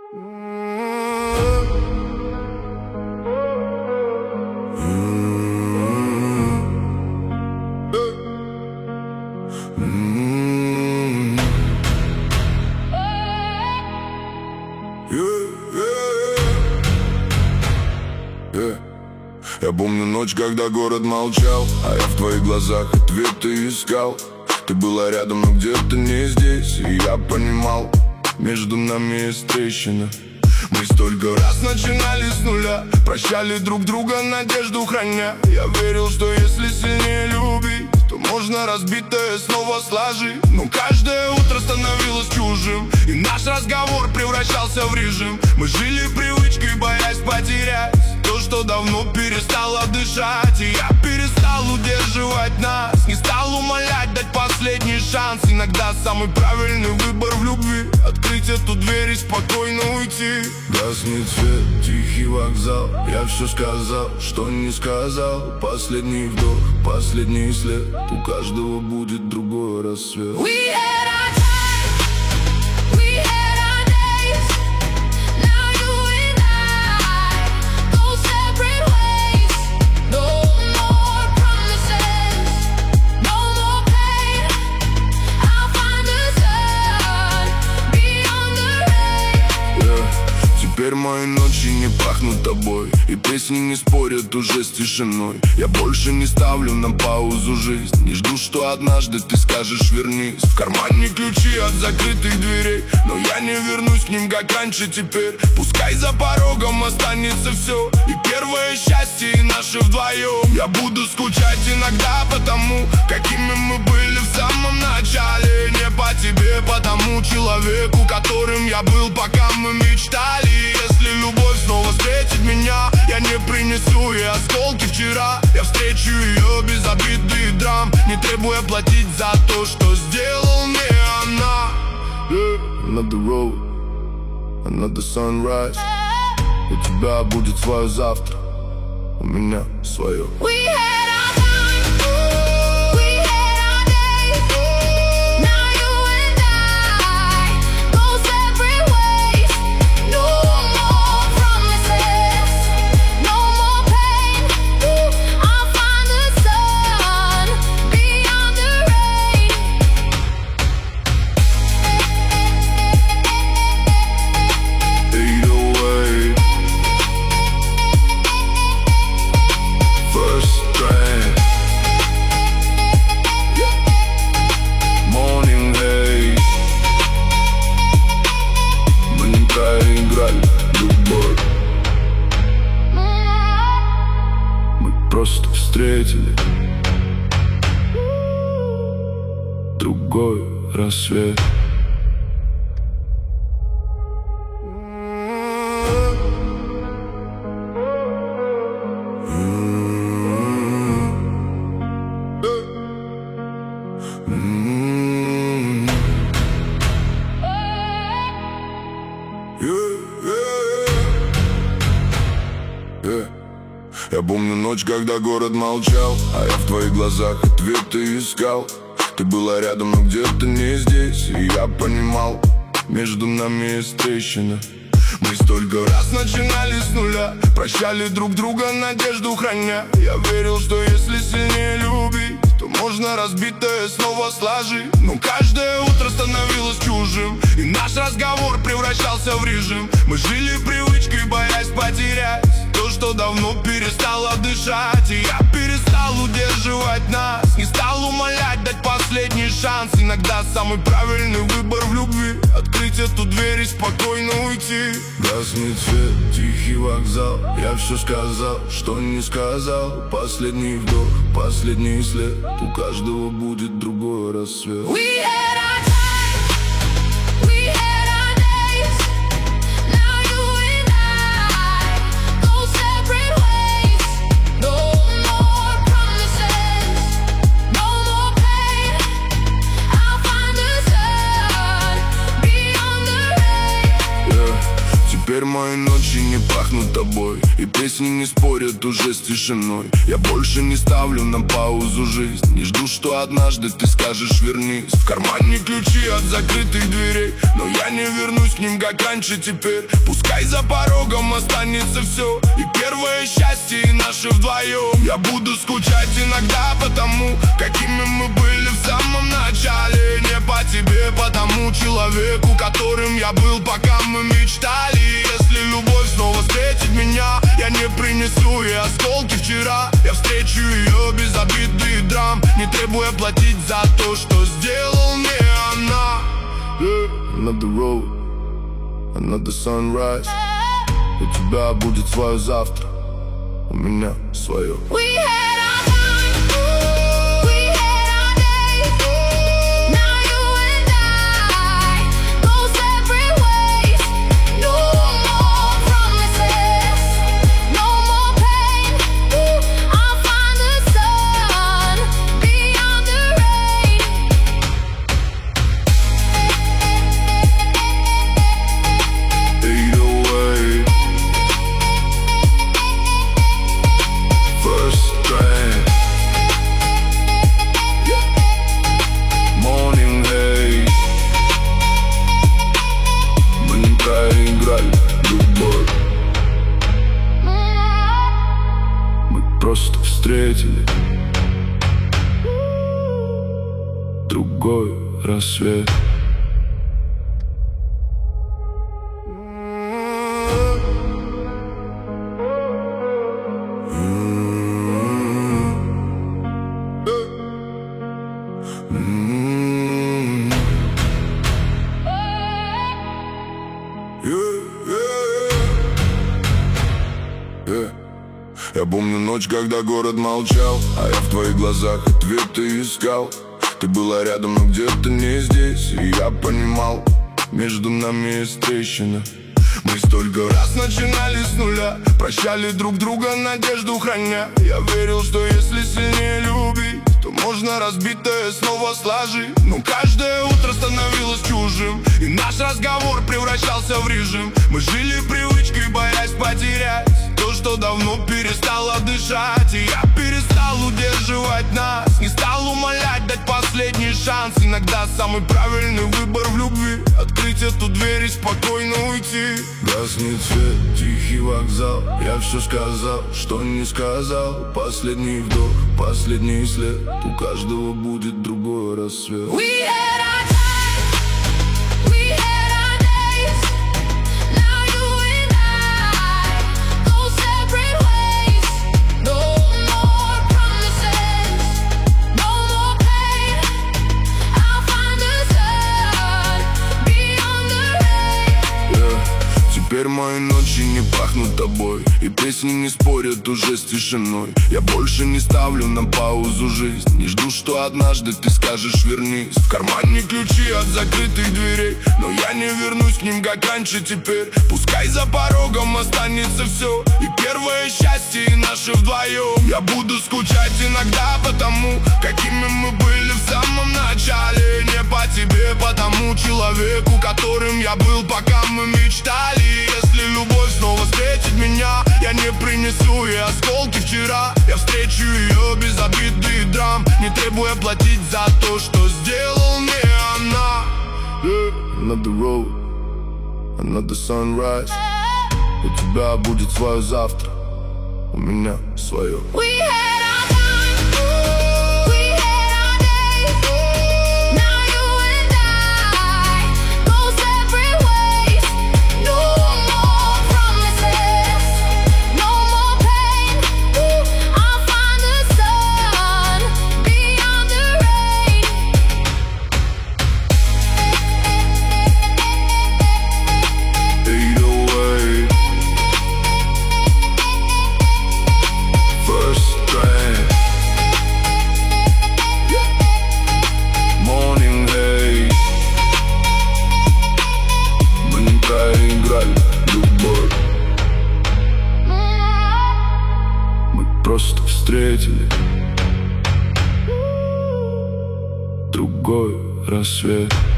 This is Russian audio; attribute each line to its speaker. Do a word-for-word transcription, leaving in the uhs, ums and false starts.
Speaker 1: Я помню ночь, когда город молчал, а я в твоих глазах ответы искал. Ты была рядом, но где-то не здесь, и я понимал, между нами есть трещина. Мы столько раз начинали с нуля, прощали друг друга, надежду храня. Я верил, что если сильнее любить, то можно разбитое снова сложить. Но каждое утро становилось чужим, и наш разговор превращался в режим. Мы жили привычкой, боясь потерять то, что давно перестало дышать. И я перестал удерживать нас, не стал умолять дать последний шанс. Иногда самый правильный выбор в любви — открыть эту дверь и спокойно уйти. Гаснет свет, тихий вокзал, я все сказал, что не сказал. Последний вдох, последний след, у каждого будет другой рассвет.
Speaker 2: We had our time, we had our days. Now you and I go separate ways. No more promises, no more pain. I'll find the sun beyond the rain.
Speaker 1: Yeah. Теперь мои ночи не пахнут тобой, и песни не спорят уже с тишиной. Я больше не ставлю на паузу жизнь, не жду, что однажды ты скажешь вернись. В кармане ключи от закрытых дверей, но я не вернусь к ним, как раньше теперь. Пускай за порогом останется все, и первое счастье, и наше вдвоем. Я буду скучать иногда по тому, какими мы были в самом начале. Не по тебе, по тому человеку, которым я был, пока мы мечтали. Если любовь снова встретит меня, я не принесу ей осколки вчера. Я встречу ее без обиды и драм, не требуя платить за то, что сделал мне она. Yeah. Another road, another sunrise. У тебя будет свое завтра, у меня свое.
Speaker 2: We had our time, we had our days. Now you and I go separate ways. No more promises, no more pain. I'll find the sun beyond the rain.
Speaker 1: eight oh eight, first draft, morning haze. Мы не проиграли любовь, мы просто встретили другой рассвет. Я помню ночь, когда город молчал, а я в твоих глазах ответы искал. Ты была рядом, но где-то не здесь, и я понимал, между нами есть трещина. Мы столько раз начинали с нуля, прощали друг друга, надежду храня. Я верил, что если сильнее любить, то можно разбитое снова сложить. Но каждое утро становилось чужим, и наш разговор превращался в режим. Мы жили привычкой, боясь потерять то, что давно перестало дышать. И я перестал удерживать нас, не стал умолять дать последний шанс. Иногда самый правильный выбор в любви — открыть эту дверь и спокойно уйти. Гаснет свет, тихий вокзал, я все сказал, что не сказал. Последний вдох, последний след, у каждого будет другой рассвет.
Speaker 2: We had our time, we had our days. Now you and I go separate ways. No more promises, no more pain. I'll find the sun beyond the rain.
Speaker 1: Yeah. Теперь мои ночи не пахнут тобой, и песни не спорят уже с тишиной. Я больше не ставлю на паузу жизнь, не жду, что однажды ты скажешь вернись. В кармане ключи от закрытых дверей, но я не вернусь к ним, как раньше теперь. Пускай за порогом останется все, и первое счастье, и наше вдвоем. Я буду скучать иногда по тому, какими мы были в самом начале. Не по тебе, по тому человеку, которым я был, пока мы мечтали. Если любовь снова встретит меня, я не принесу ей осколки вчера. Я встречу ее без обид и драм, не требуя платить за то, что сделал мне она. Yeah. Another road, another sunrise. У тебя будет свое завтра, у меня свое.
Speaker 2: We had our time, we had our days. Now you and I go separate ways. No more promises, no more pain. Ooh, I'll find the sun beyond the rain.
Speaker 1: Either way, first draft, morning haze. Мы не проиграли любовь, мы просто встретили другой рассвет. Я помню ночь, когда город молчал, а я в твоих глазах ответы искал. Ты была рядом, но где-то не здесь, и я понимал, между нами есть трещина. Мы столько раз начинали с нуля, прощали друг друга, надежду храня. Я верил, что если сильнее любить, то можно разбитое снова сложить. Но каждое утро становилось чужим, и наш разговор превращался в режим. Мы жили привычкой, боясь потерять то, что давно перестало дышать. И я перестал удерживать нас, не стал умолять дать последний шанс. Иногда самый правильный выбор в любви — открыть эту дверь и спокойно уйти. Гаснет свет, тихий вокзал, я все сказал, что не сказал. Последний вдох, последний след, у каждого будет другой рассвет.
Speaker 2: We had our time, we had our days. Now you and I go separate ways. No more promises, no more pain. I'll find the sun beyond the rain.
Speaker 1: Yeah. Теперь мои ночи не пахнут тобой, и песни не спорят уже с тишиной. Я больше не ставлю на паузу жизнь, не жду, что однажды ты скажешь вернись. В кармане ключи от закрытых дверей, но я не вернусь к ним, как раньше теперь. Пускай за порогом останется все, и первое счастье, и наше вдвоем. Я буду скучать иногда по тому, какими мы были в самом начале. Не по тебе, по тому человеку, которым я был, пока мы мечтали. Если любовь снова встретит меня, я не принесу ей осколки вчера. Я встречу ее без обид и драм, не требуя платить за то, что сделал мне она. Yeah. Another road, another sunrise. У тебя будет свое завтра, у меня свое.
Speaker 2: We had our time, we had our days. Now you and I go separate ways. No more promises, no more pain. Ooh, I'll find the sun beyond the rain.
Speaker 1: Either way, first draft, morning haze. Мы не проиграли любовь, мы просто встретили другой рассвет.